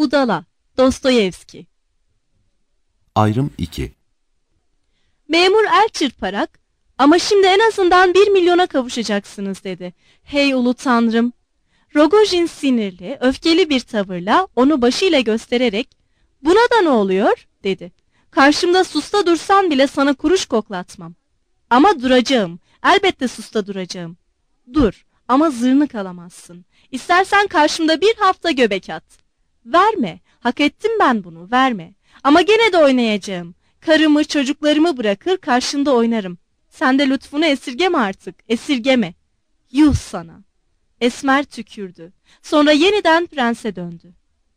Budala, Dostoyevski. Ayrım 2. Memur el çırparak, "Ama şimdi en azından 1 milyona kavuşacaksınız," dedi. "Hey ulu tanrım." Rogojin sinirli, öfkeli bir tavırla onu başıyla göstererek, "Buna da ne oluyor?" dedi. "Karşımda susta dursan bile sana kuruş koklatmam." "Ama duracağım, elbette susta duracağım." "Dur, ama zırnık alamazsın. İstersen karşımda bir hafta göbek at." "Verme, hak ettim ben bunu, verme. Ama gene de oynayacağım. Karımı, çocuklarımı bırakır karşında oynarım. Sen de lütfunu esirgeme artık, esirgeme." "Yuh sana." Esmer tükürdü. Sonra yeniden prense döndü.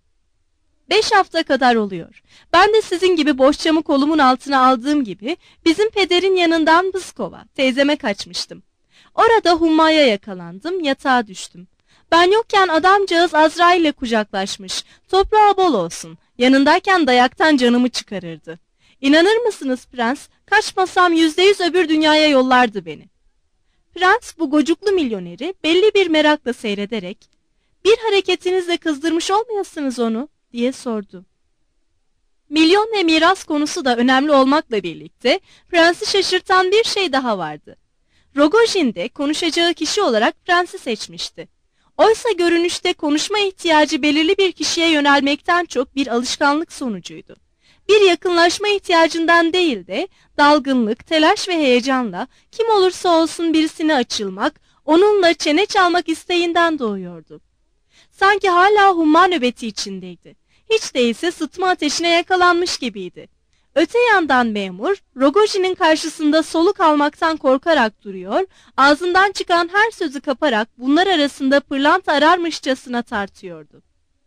5 hafta kadar oluyor. Ben de sizin gibi bohçamı kolumun altına aldığım gibi bizim pederin yanından Bıskova, teyzeme kaçmıştım. Orada hummaya yakalandım, yatağa düştüm. Ben yokken adamcağız Azrail'le kucaklaşmış. Toprağı bol olsun. Yanındayken dayaktan canımı çıkarırdı. İnanır mısınız prens, kaçmasam %100 öbür dünyaya yollardı beni. Prens bu gocuklu milyoneri belli bir merakla seyrederek, "Bir hareketinizle kızdırmış olmayasınız onu?" diye sordu. Milyon ve miras konusu da önemli olmakla birlikte prensi şaşırtan bir şey daha vardı. Rogojin de konuşacağı kişi olarak prensi seçmişti. Oysa görünüşte konuşma ihtiyacı belirli bir kişiye yönelmekten çok bir alışkanlık sonucuydu. Bir yakınlaşma ihtiyacından değil de dalgınlık, telaş ve heyecanla kim olursa olsun birisine açılmak, onunla çene çalmak isteğinden doğuyordu. Sanki hala humma nöbeti içindeydi. Hiç değilse sıtma ateşine yakalanmış gibiydi. Öte yandan memur, Rogojin'in karşısında soluk almaktan korkarak duruyor, ağzından çıkan her sözü kaparak bunlar arasında pırlanta ararmışçasına tartıyordu.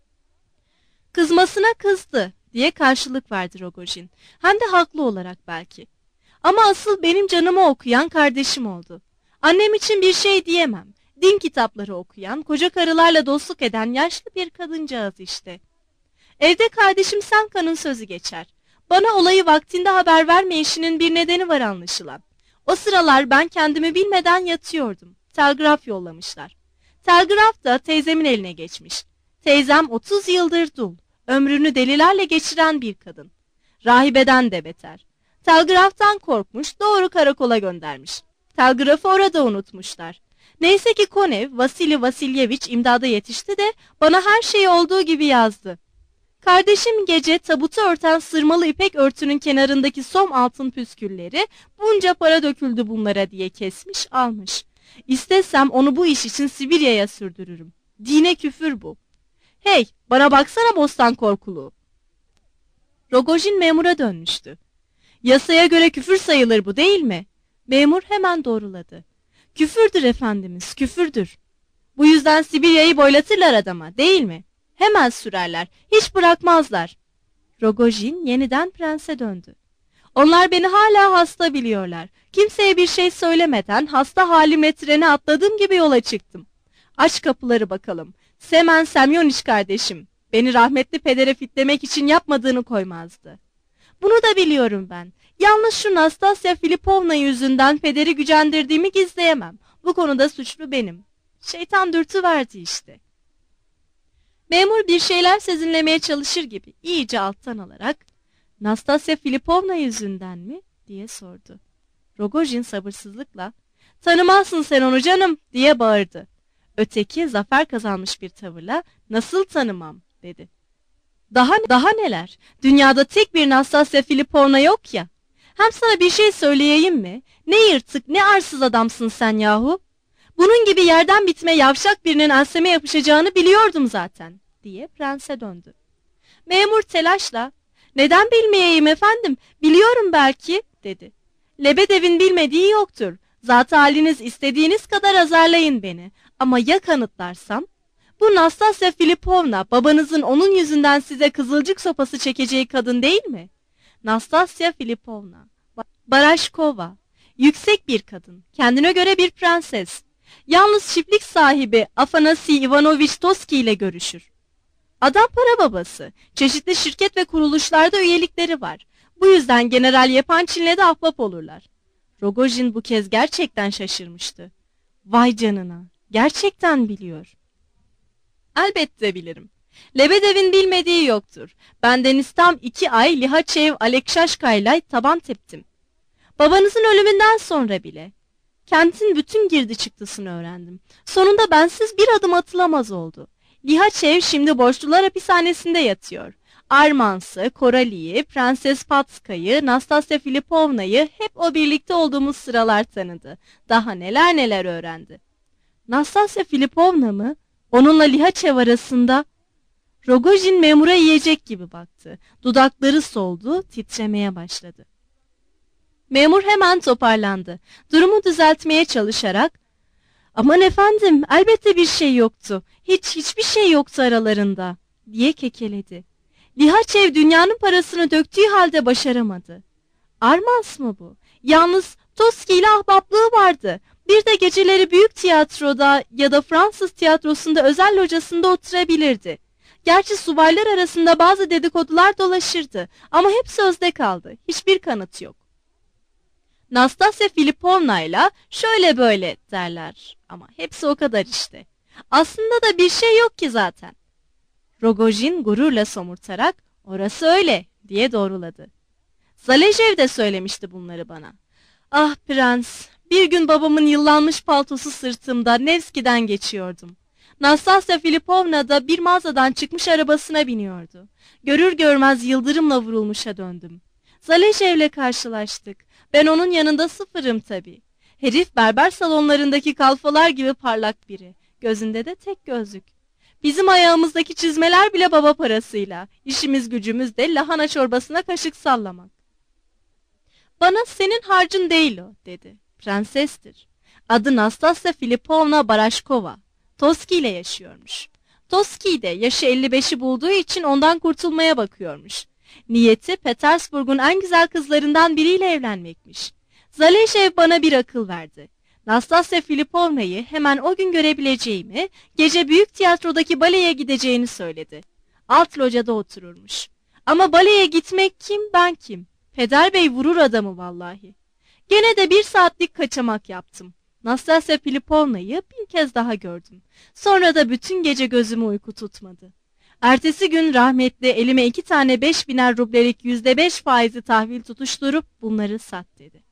Kızmasına kızdı diye karşılık verdi Rogojin. Hem de haklı olarak belki. Ama asıl benim canımı okuyan kardeşim oldu. Annem için bir şey diyemem. Din kitapları okuyan, koca karılarla dostluk eden yaşlı bir kadıncağız işte. Evde kardeşim Senka'nın sözü geçer. Bana olayı vaktinde haber vermeyişinin bir nedeni var anlaşılan. O sıralar ben kendimi bilmeden yatıyordum. Telgraf yollamışlar. Telgraf da teyzemin eline geçmiş. Teyzem 30 yıldır dul, ömrünü delilerle geçiren bir kadın. Rahibeden de beter. Telgraftan korkmuş, doğru karakola göndermiş. Telgrafı orada unutmuşlar. Neyse ki Konev, Vasili Vasilyeviç imdada yetişti de bana her şeyi olduğu gibi yazdı. Kardeşim gece tabutu örten sırmalı ipek örtünün kenarındaki som altın püskülleri, bunca para döküldü bunlara diye kesmiş almış. İstesem onu bu iş için Sibirya'ya sürdürürüm. Dine küfür bu. Hey, bana baksana bostan korkulu. Rogojin memura dönmüştü. Yasaya göre küfür sayılır bu değil mi? Memur hemen doğruladı. Küfürdür efendimiz, küfürdür. Bu yüzden Sibirya'yı boylatırlar adama, değil mi? Hemen sürerler, hiç bırakmazlar. Rogojin yeniden prense döndü. Onlar beni hala hasta biliyorlar. Kimseye bir şey söylemeden hasta halimle trene atladığım gibi yola çıktım. Aç kapıları bakalım. Semen Semyoniç kardeşim, beni rahmetli pedere fitlemek için yapmadığını koymazdı. Bunu da biliyorum ben. Yalnız şu Nastasya Filipovna yüzünden pederi gücendirdiğimi gizleyemem. Bu konuda suçlu benim. Şeytan dürtüverdi işte. Memur bir şeyler sezinlemeye çalışır gibi iyice alttan alarak, "Nastasya Filipovna yüzünden mi?" diye sordu. Rogojin sabırsızlıkla, "Tanımazsın sen onu canım," diye bağırdı. Öteki zafer kazanmış bir tavırla, "Nasıl tanımam?" dedi. Daha neler? Dünyada tek bir Nastasya Filipovna yok ya. Hem sana bir şey söyleyeyim mi? Ne yırtık, ne arsız adamsın sen yahu. Bunun gibi yerden bitme yavşak birinin enseme yapışacağını biliyordum zaten, diye prense döndü. Memur telaşla, "Neden bilmeyeyim efendim, biliyorum belki," dedi. "Lebedev'in bilmediği yoktur. Zat haliniz istediğiniz kadar azarlayın beni. Ama ya kanıtlarsam? Bu Nastasya Filipovna, babanızın onun yüzünden size kızılcık sopası çekeceği kadın değil mi? Nastasya Filipovna, Baraşkova, yüksek bir kadın, kendine göre bir prenses. Yalnız çiftlik sahibi Afanasi Ivanoviç Toski ile görüşür. Adam para babası, çeşitli şirket ve kuruluşlarda üyelikleri var. Bu yüzden General Yepançin'le de ahbap olurlar." Rogojin bu kez gerçekten şaşırmıştı. "Vay canına, gerçekten biliyor." "Elbette bilirim. Lebedev'in bilmediği yoktur. Bendeniz tam 2 ay Lihaçev Alekşaşka'yla taban teptim. Babanızın ölümünden sonra bile. Kentin bütün girdi çıktısını öğrendim. Sonunda bensiz bir adım atılamaz oldu. Lihaçev şimdi borçlular hapishanesinde yatıyor. Armans'ı, Korali'yi, Prenses Patska'yı, Nastasya Filipovna'yı hep o birlikte olduğumuz sıralar tanıdı. Daha neler neler öğrendi. Nastasya Filipovna mı? Onunla Lihaçev arasında... Rogojin memura yiyecek gibi baktı. Dudakları soldu, titremeye başladı. Memur hemen toparlandı. Durumu düzeltmeye çalışarak, "Aman efendim, elbette bir şey yoktu. Hiçbir şey yoktu aralarında," diye kekeledi. Lihaçev dünyanın parasını döktüğü halde başaramadı. Armans mı bu? Yalnız Toski ile ahbaplığı vardı. Bir de geceleri büyük tiyatroda ya da Fransız tiyatrosunda özel locasında oturabilirdi. Gerçi subaylar arasında bazı dedikodular dolaşırdı ama hep sözde kaldı. Hiçbir kanıt yok. Nastasya Filipovna ile şöyle böyle derler ama hepsi o kadar işte. Aslında da bir şey yok ki zaten. Rogojin gururla somurtarak "Orası öyle," diye doğruladı. Zalejev de söylemişti bunları bana. Ah prens, bir gün babamın yıllanmış paltosu sırtımda Nevski'den geçiyordum. Nastasya Filipovna da bir mağazadan çıkmış arabasına biniyordu. Görür görmez yıldırımla vurulmuşa döndüm. Zalejev'le karşılaştık. Ben onun yanında sıfırım tabii. Herif berber salonlarındaki kalfalar gibi parlak biri. Gözünde de tek gözlük. Bizim ayağımızdaki çizmeler bile baba parasıyla. İşimiz gücümüz de lahana çorbasına kaşık sallamak. Bana "Senin harcın değil o," dedi. Prensestir. Adı Nastasya Filipovna Barashkova. Toski ile yaşıyormuş. Toski de yaşı 55'i bulduğu için ondan kurtulmaya bakıyormuş. Niyeti Petersburg'un en güzel kızlarından biriyle evlenmekmiş. Zalejev bana bir akıl verdi. Nastasya Filipovna'yı hemen o gün görebileceğimi, gece büyük tiyatrodaki baleye gideceğini söyledi. Alt locada otururmuş. Ama baleye gitmek kim, ben kim? Peder bey vurur adamı vallahi. Gene de 1 saatlik kaçamak yaptım. Nastasya Filipovna'yı bir kez daha gördüm. Sonra da bütün gece gözümü uyku tutmadı. Ertesi gün rahmetli elime 2 tane 5.000'er rublelik %5 faizli tahvil tutuşturup bunları sat dedi.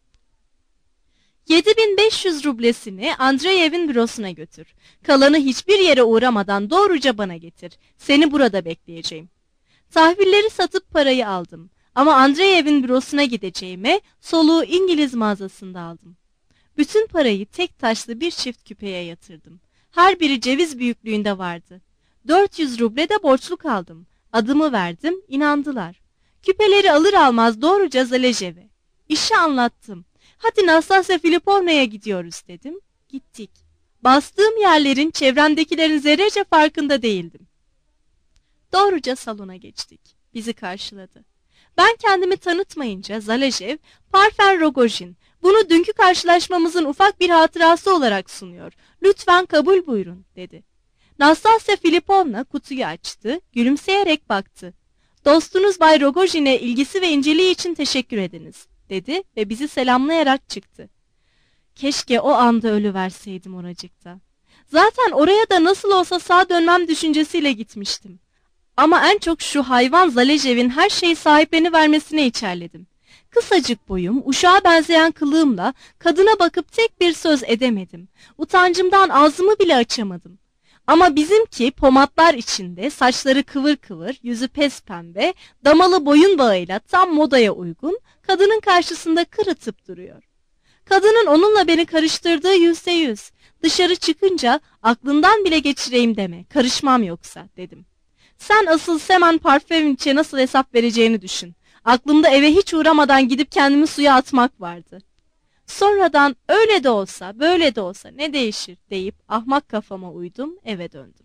7.500 rublesini Andreyev'in bürosuna götür. Kalanı hiçbir yere uğramadan doğruca bana getir. Seni burada bekleyeceğim. Tahvilleri satıp parayı aldım. Ama Andreyev'in bürosuna gideceğime soluğu İngiliz mağazasında aldım. Bütün parayı tek taşlı bir çift küpeye yatırdım. Her biri ceviz büyüklüğünde vardı. 400 ruble de borçlu kaldım. Adımı verdim, inandılar. Küpeleri alır almaz doğruca Zalejev'e. İşi anlattım. "Hadi Nastasya Filipovna'ya gidiyoruz," dedim. Gittik. Bastığım yerlerin çevremdekilerin zerrece farkında değildim. Doğruca salona geçtik. Bizi karşıladı. Ben kendimi tanıtmayınca Zalejev, "Parfen Rogojin, bunu dünkü karşılaşmamızın ufak bir hatırası olarak sunuyor. Lütfen kabul buyurun," dedi. Nastasya Filipovna kutuyu açtı, gülümseyerek baktı. "Dostunuz Bay Rogojin'e ilgisi ve inceliği için teşekkür ediniz," dedi ve bizi selamlayarak çıktı. Keşke o anda ölüverseydim oracıkta. Zaten oraya da nasıl olsa sağ dönmem düşüncesiyle gitmiştim. Ama en çok şu hayvan Zalejev'in her şeyi sahiplenivermesine içerledim. Kısacık boyum, uşağa benzeyen kılığımla kadına bakıp tek bir söz edemedim. Utancımdan ağzımı bile açamadım. Ama bizimki pomatlar içinde, saçları kıvır kıvır, yüzü pespembe, damalı boyun bağıyla tam modaya uygun, kadının karşısında kırıtıp duruyor. Kadının onunla beni karıştırdığı %100. Dışarı çıkınca aklından bile geçireyim deme, karışmam yoksa, dedim. Sen asıl Semen Parfeviç'e nasıl hesap vereceğini düşün. Aklımda eve hiç uğramadan gidip kendimi suya atmak vardı. Sonradan öyle de olsa böyle de olsa ne değişir deyip ahmak kafama uydum, eve döndüm.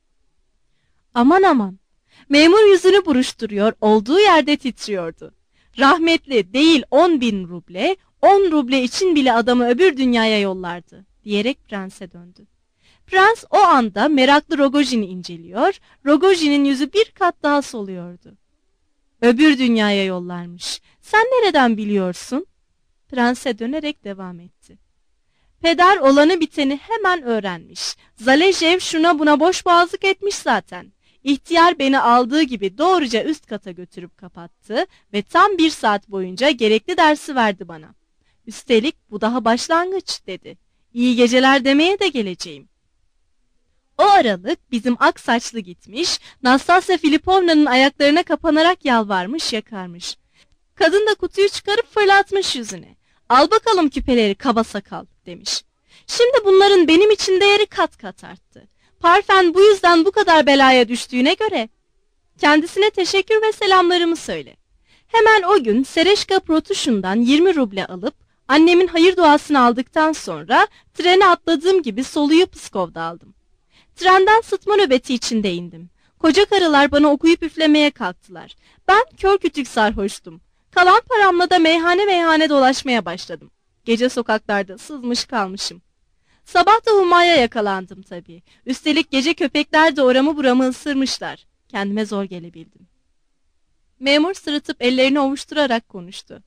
Aman aman, memur yüzünü buruşturuyor, olduğu yerde titriyordu. Rahmetli değil 10.000 ruble, 10 ruble için bile adamı öbür dünyaya yollardı diyerek prense döndü. Prens o anda meraklı Rogojin'i inceliyor, Rogojin'in yüzü bir kat daha soluyordu. Öbür dünyaya yollarmış. Sen nereden biliyorsun? Prense dönerek devam etti. Peder olanı biteni hemen öğrenmiş. Zalejev şuna buna boş boğazlık etmiş zaten. İhtiyar beni aldığı gibi doğruca üst kata götürüp kapattı ve tam 1 saat boyunca gerekli dersi verdi bana. Üstelik bu daha başlangıç dedi. İyi geceler demeye de geleceğim. O aralık bizim ak saçlı gitmiş, Nastasya Filipovna'nın ayaklarına kapanarak yalvarmış yakarmış. Kadın da kutuyu çıkarıp fırlatmış yüzüne. Al bakalım küpeleri kaba sakal demiş. Şimdi bunların benim için değeri kat kat arttı. Parfen bu yüzden bu kadar belaya düştüğüne göre kendisine teşekkür ve selamlarımı söyle. Hemen o gün Sereşka Protuşun'dan 20 ruble alıp annemin hayır duasını aldıktan sonra trene atladığım gibi soluyu Pskov'da aldım. Trenden sıtma nöbeti içinde indim. Koca karılar bana okuyup üflemeye kalktılar. Ben kör kütük sarhoştum. Kalan paramla da meyhane dolaşmaya başladım. Gece sokaklarda sızmış kalmışım. Sabah da humaya yakalandım tabii. Üstelik gece köpekler de oramı buramı ısırmışlar. Kendime zor gelebildim. Memur sırıtıp ellerini ovuşturarak konuştu.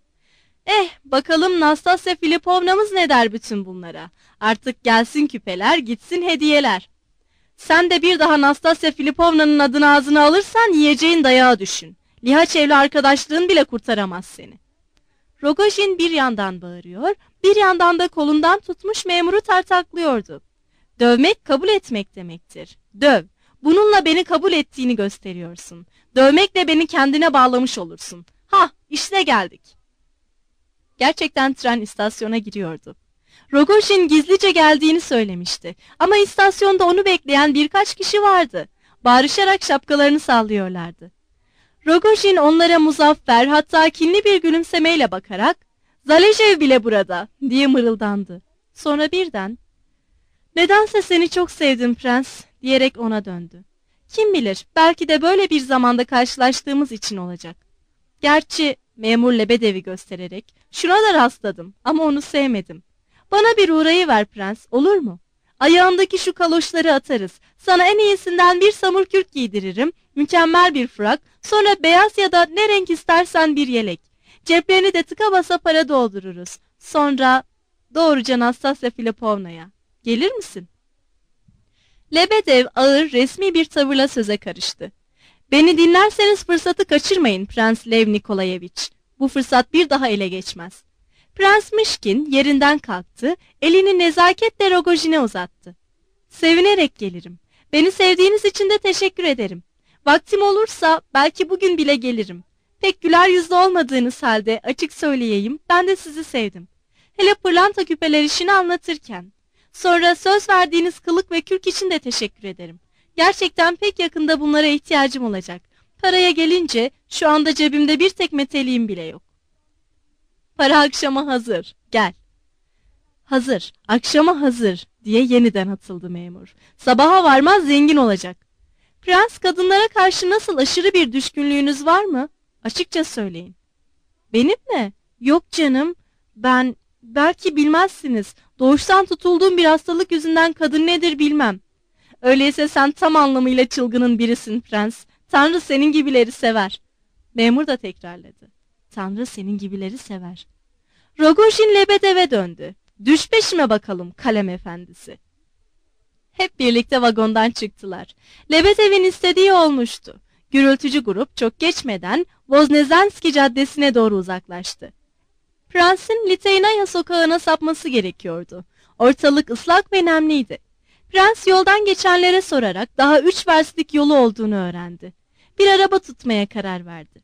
Bakalım Nastasya Filipovna'mız ne der bütün bunlara? Artık gelsin küpeler, gitsin hediyeler. Sen de bir daha Nastasya Filipovna'nın adını ağzına alırsan yiyeceğin dayağı düşün. Lihaçev'le arkadaşlığın bile kurtaramaz seni. Rogojin bir yandan bağırıyor, bir yandan da kolundan tutmuş memuru tartaklıyordu. Dövmek kabul etmek demektir. Döv. Bununla beni kabul ettiğini gösteriyorsun. Dövmekle beni kendine bağlamış olursun. İşte geldik. Gerçekten tren istasyona giriyordu. Rogojin gizlice geldiğini söylemişti. Ama istasyonda onu bekleyen birkaç kişi vardı. Bağırışarak şapkalarını sallıyorlardı. Rogojin onlara muzaffer, hatta kinli bir gülümsemeyle bakarak "Zalejev bile burada" diye mırıldandı. Sonra birden "Nedense seni çok sevdim prens" diyerek ona döndü. Kim bilir, belki de böyle bir zamanda karşılaştığımız için olacak. Gerçi memur Lebedev'i göstererek "Şuna da rastladım ama onu sevmedim. Bana bir uğrayıver prens, olur mu? Ayağındaki şu kaloşları atarız. Sana en iyisinden bir samur kürk giydiririm, mükemmel bir frak, sonra beyaz ya da ne renk istersen bir yelek. Ceplerini de tıka basa para doldururuz. Sonra doğruca Nastasya Filipovna'ya. Gelir misin?" Lebedev ağır, resmi bir tavırla söze karıştı. "Beni dinlerseniz fırsatı kaçırmayın Prens Lev Nikolayevich. Bu fırsat bir daha ele geçmez." Prens Mişkin yerinden kalktı, elini nezaketle Rogojin'e uzattı. "Sevinerek gelirim. Beni sevdiğiniz için de teşekkür ederim. Vaktim olursa belki bugün bile gelirim. Pek güler yüzlü olmadığınız halde açık söyleyeyim, ben de sizi sevdim. Hele pırlanta küpeler işini anlatırken. Sonra söz verdiğiniz kılık ve kürk için de teşekkür ederim. Gerçekten pek yakında bunlara ihtiyacım olacak. Paraya gelince şu anda cebimde bir tek meteliğim bile yok." "Para akşama hazır, gel." "Hazır, akşama hazır" diye yeniden atıldı memur. "Sabaha varmaz zengin olacak." "Prens, kadınlara karşı nasıl, aşırı bir düşkünlüğünüz var mı? Açıkça söyleyin." "Benim mi? Yok canım. Belki bilmezsiniz. Doğuştan tutulduğum bir hastalık yüzünden kadın nedir bilmem." "Öyleyse sen tam anlamıyla çılgının birisin prens. Tanrı senin gibileri sever." Memur da tekrarladı. "Tanrı senin gibileri sever." Rogojin Lebedev'e döndü. "Düş peşime bakalım kalem efendisi." Hep birlikte vagondan çıktılar. Lebedev'in istediği olmuştu. Gürültücü grup çok geçmeden Voznesenski Caddesi'ne doğru uzaklaştı. Prensin Liteynaya sokağına sapması gerekiyordu. Ortalık ıslak ve nemliydi. Prens yoldan geçenlere sorarak daha 3 verslik yolu olduğunu öğrendi. Bir araba tutmaya karar verdi.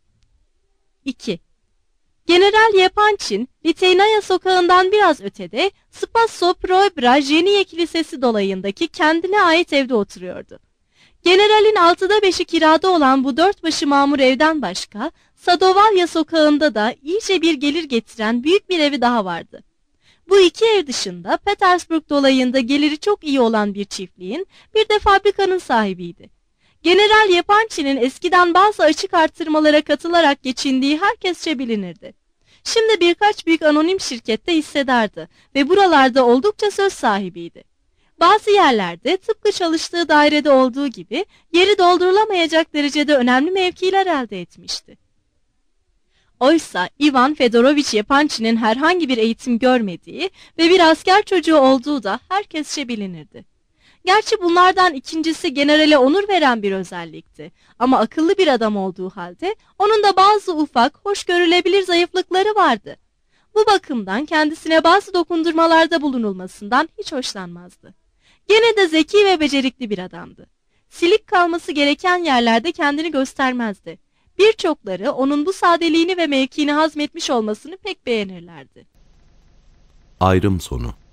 2. General Yepançin, Liteynaya sokağından biraz ötede Spasso Preobrajeniye Kilisesi dolayındaki kendine ait evde oturuyordu. Generalin 6'da 5'i kirada olan bu 4 başı mamur evden başka, Sadovalya sokağında da iyice bir gelir getiren büyük bir evi daha vardı. Bu iki ev dışında Petersburg dolayında geliri çok iyi olan bir çiftliğin, bir de fabrikanın sahibiydi. General Yepançin'in eskiden bazı açık artırmalara katılarak geçindiği herkesçe bilinirdi. Şimdi birkaç büyük anonim şirkette hissedardı ve buralarda oldukça söz sahibiydi. Bazı yerlerde tıpkı çalıştığı dairede olduğu gibi yeri doldurulamayacak derecede önemli mevkiler elde etmişti. Oysa Ivan Fedorovich Yepançin'in herhangi bir eğitim görmediği ve bir asker çocuğu olduğu da herkesçe bilinirdi. Gerçi bunlardan ikincisi generale onur veren bir özellikti. Ama akıllı bir adam olduğu halde onun da bazı ufak, hoş görülebilir zayıflıkları vardı. Bu bakımdan kendisine bazı dokundurmalarda bulunulmasından hiç hoşlanmazdı. Gene de zeki ve becerikli bir adamdı. Silik kalması gereken yerlerde kendini göstermezdi. Birçokları onun bu sadeliğini ve mevkiini hazmetmiş olmasını pek beğenirlerdi. Ayrım sonu.